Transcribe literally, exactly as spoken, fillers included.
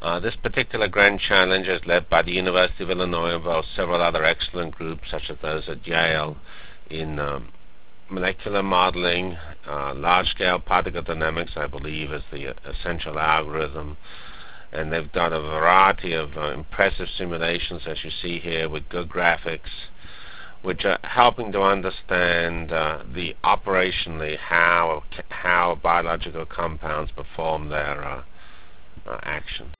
Uh, this particular grand challenge is led by the University of Illinois, while several other excellent groups, such as those at Yale, in um, molecular modeling, uh, large-scale particle dynamics, I believe, is the uh, essential algorithm. And they've done a variety of uh, impressive simulations, as you see here, with good graphics, which are helping to understand uh, the operationally how how biological compounds perform their uh, uh, action.